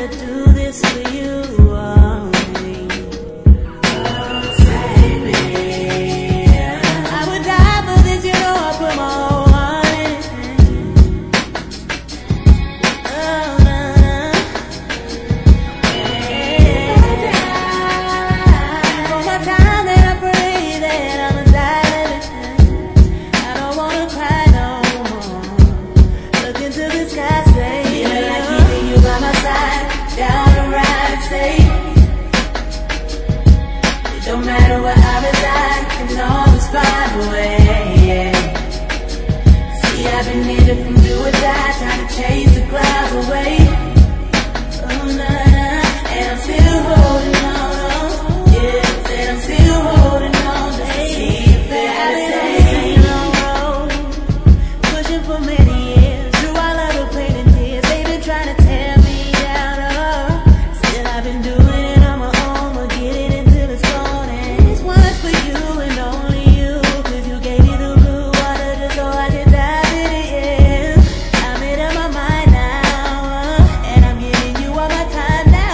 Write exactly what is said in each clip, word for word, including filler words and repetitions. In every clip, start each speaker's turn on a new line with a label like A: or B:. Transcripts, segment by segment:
A: to do this for you. Oh, oh, save me. I would die for this, you know I put my whole heart in it. Oh, nah, nah. Yeah. For my time that I pray that I'ma die living. I don't wanna cry no more. Look into the sky, say, feeling like keeping you by my side, down the ride, say, it don't matter where I reside, can always find a way. Yeah. See, I've been needed from do or die, trying to chase the clouds away. Oh, nah, nah, and I'm still holding on. Yeah, said I'm still holding on. Just to see if there's a long road, pushing for many years, through all of the pain and tears. They've been trying to tear me down, oh, still I've been doing it on my own. But get it until it's gone, and this one's for you and only you, 'cause you gave me the blue water just so I could dive in it, yeah. I'm made up my mind now, and I'm giving you all my time now.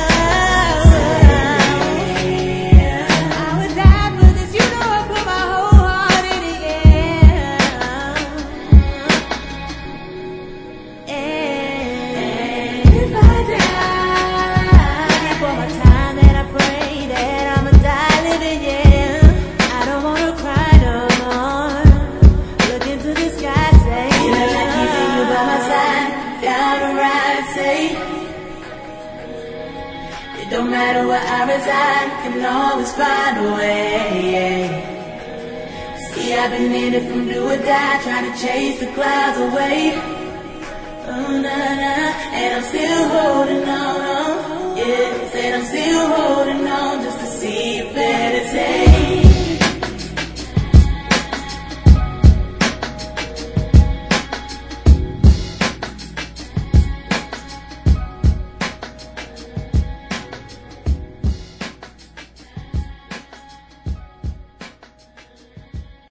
A: I would die for this, you know I put my whole heart in it, yeah. And if I die for my time, then I pray that I'ma die living, yeah. I don't wanna cry no more. Look into the sky, say, feeling like keeping you by my side, down the ride, say, it don't matter where I reside, can always find a way. Yeah. See, I've been in it from do or die, trying to chase the clouds away. Oh, nah, nah, and I'm still holding